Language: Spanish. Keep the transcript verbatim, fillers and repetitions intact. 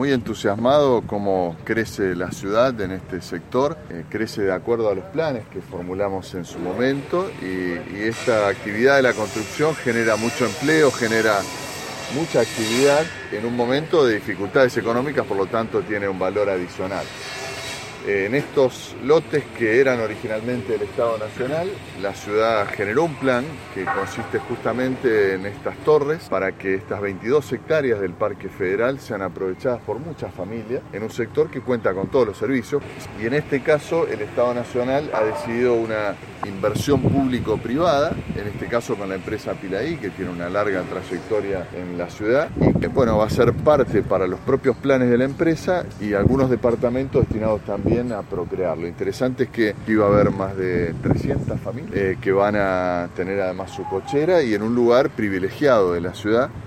Muy entusiasmado cómo crece la ciudad en este sector, eh, crece de acuerdo a los planes que formulamos en su momento y, y esta actividad de la construcción genera mucho empleo, genera mucha actividad en un momento de dificultades económicas, por lo tanto tiene un valor adicional. En estos lotes que eran originalmente del Estado Nacional, la ciudad generó un plan que consiste justamente en estas torres para que estas veintidós hectáreas del Parque Federal sean aprovechadas por muchas familias en un sector que cuenta con todos los servicios. Y en este caso el Estado Nacional ha decidido una inversión público-privada, en este caso con la empresa Pilaí, que tiene una larga trayectoria en la ciudad y que bueno, va a ser parte para los propios planes de la empresa y algunos departamentos destinados también a procrear. Lo interesante es que iba a haber más de trescientas familias eh, que van a tener además su cochera y en un lugar privilegiado de la ciudad